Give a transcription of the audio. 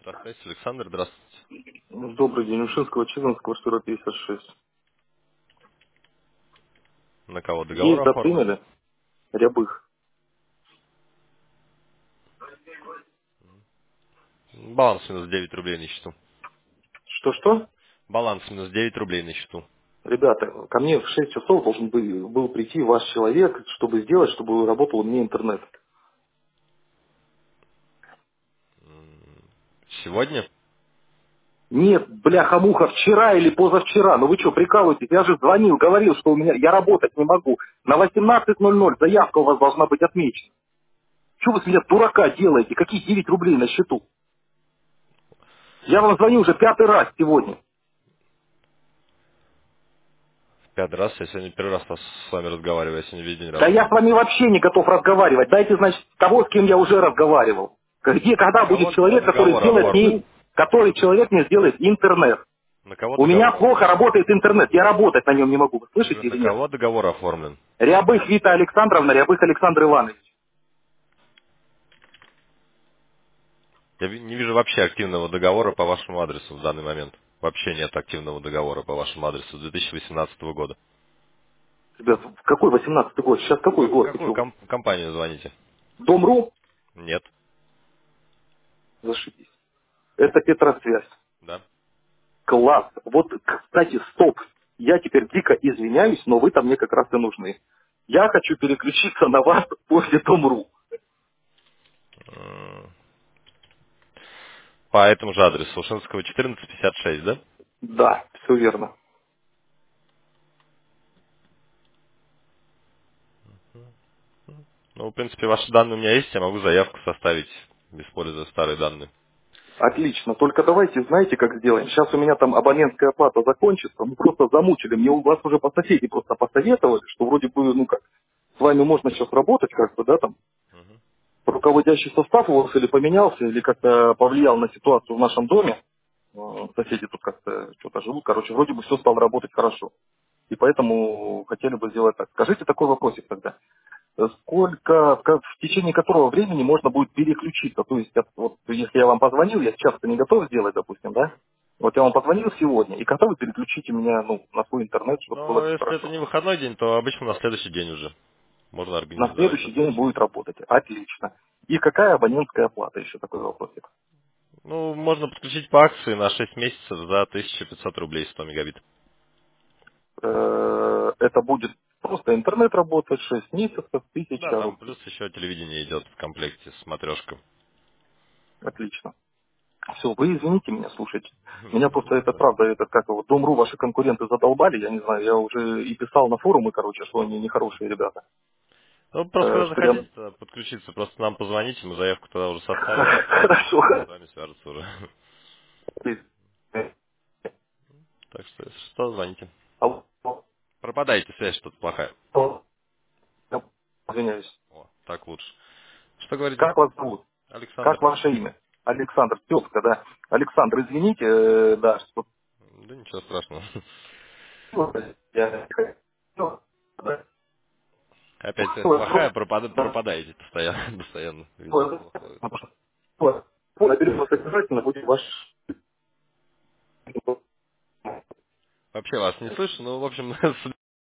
Здравствуйте, Александр, здравствуйте. Добрый день. Ушинского, Чижинского, 456. На кого договор Есть даты оформлен? имели? Рябых. Баланс минус 9 рублей на счету. Что-что? Баланс минус 9 рублей на счету. Ребята, ко мне в 6 часов должен был прийти ваш человек, чтобы сделать, чтобы работал у меня интернет. Сегодня? Нет, бляха-муха, вчера или позавчера. Ну вы что, прикалываетесь? Я же звонил, говорил, что у меня я работать не могу. На 18:00 заявка у вас должна быть отмечена. Что вы с меня дурака делаете? Какие 9 рублей на счету? Я вам звоню уже 5-й раз сегодня. В пятый раз. Я сегодня первый раз с вами разговариваю. Я сегодня весь день Да я работаю. с вами вообще не готов разговаривать. Дайте, значит, того, с кем я уже разговаривал. Где, На когда будет кого человек, который договор сделает оформлен? мне, который человек мне сделает интернет? На кого У меня договор плохо оформлен? работает интернет, я работать на нем не могу. Вы Я говорю, слышите на или нет? кого договор оформлен? Рябых Вита Александровна, Рябых Александр Иванович. Я не вижу вообще активного договора по вашему адресу в данный момент. Вообще нет активного договора по вашему адресу с 2018 года. Ребят, в какой 18-й год? Сейчас какой В год? Вы какую чё? компанию звоните? Дом.ру? Нет. Зашибись. Это Петросвязь. Да. Класс. Вот, кстати, стоп. Я теперь дико извиняюсь, но вы там мне как раз и нужны. Я хочу переключиться на вас после Дом.ру. М, По этому же адресу. Ушинского, 1456, да? Да, все верно. Ну, в принципе, ваши данные у меня есть, я могу заявку составить, используя старые данные. Отлично. Только давайте, знаете, как сделаем? Сейчас у меня там абонентская плата закончится. Мы просто замучили. Мне у вас уже по соседи просто посоветовали, что вроде бы, ну как, с вами можно сейчас работать как бы, да, там. Мгм. Руководящий состав у вас или поменялся, или как-то повлиял на ситуацию в нашем доме. Соседи тут как-то что-то живут. Короче, вроде бы все стало работать хорошо. И поэтому хотели бы сделать так. Скажите такой вопросик тогда. Сколько, в течение которого времени можно будет переключиться? То есть, вот, если я вам позвонил, я сейчас-то не готов сделать, допустим, да? Вот я вам позвонил сегодня, и когда вы переключите меня, ну, на свой интернет, чтобы было Но все если это хорошо? не выходной день, то обычно на следующий день уже можно На организовать следующий день достаточно. будет работать. Отлично. И какая абонентская плата? Еще такой вопросик. Ну, можно подключить по акции на 6 месяцев за 1500 рублей 100 мегабит. Это будет просто интернет работать 6 месяцев, Да, 1000 там рублей. плюс еще телевидение идет в комплекте с матрешкой. Отлично. Все, вы извините меня, слушайте. Меня просто это правда, это как его, Дом.ру ваши конкуренты задолбали, я не знаю, я уже и писал на форумы, короче, что они нехорошие ребята. Ну, просто когда Что я... захотите подключиться, просто нам позвоните, мы заявку тогда уже составим, Хорошо. с вами свяжутся уже. Э, Так что, если что, звоните. алло, Пропадаете, связь что-то плохая. алло, я извиняюсь. О, так лучше. Что говорите? Как вас зовут? Александр. Как ваше имя? Александр, тетка, да. Александр, извините, да, что Да ничего страшного. я... Ну, да. Опять связь плохая, пропадаете постоянно, постоянно. Видимо, Вот, плохо ловит. вот, наберем вас обязательно, будет ваш... Вообще вас не слышу, но, в общем,